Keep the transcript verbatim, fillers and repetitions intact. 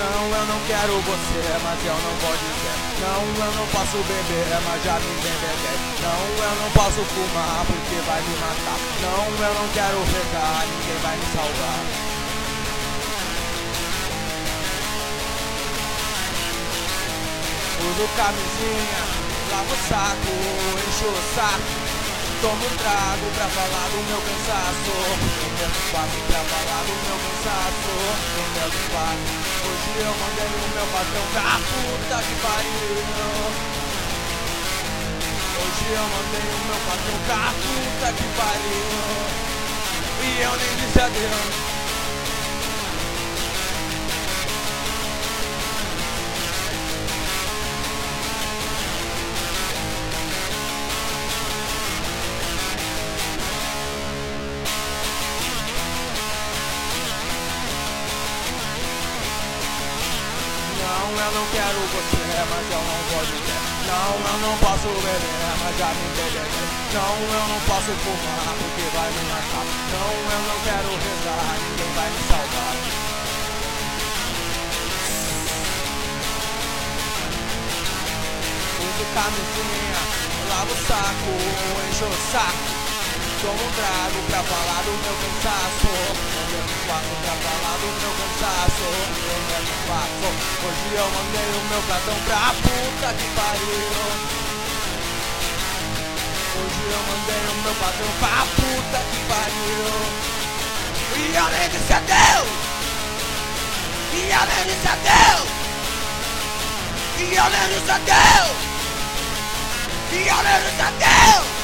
Não, eu não quero você, mas eu não vou dizer. Não, eu não posso beber, mas já me embebedei. Não, eu não posso fumar porque vai me matar. Não, eu não quero rezar, ninguém vai me salvar. Uso camisinha, lavo o saco, encho o saco. Tomo um trago pra falar do meu cansaço. No mesmo quarto pra falar do meu cansaço. No mesmo quarto. Hoje eu mandei o meu patrão pra puta que pariu. Hoje eu mandei o meu patrão pra puta que pariu. E eu nem disse adeus. Não, eu não quero você, mas eu não vou dizer. Não, eu não posso beber, mas já me embebedei. Não, eu não posso fumar porque vai me matar. Não, eu não quero rezar, ninguém vai me salvar. Uso camisinha, lavo o saco, encho o saco. Tomo um trago pra falar do meu cansaço. No mesmo quarto pra falar do meu cansaço. No mesmo quarto. Hoje eu mandei o meu cartão pra puta que pariu. Hoje eu mandei o meu patrão pra puta que pariu. E eu nem disse adeus. E eu nem disse adeus. E eu nem disse adeus. E eu nem disse adeus.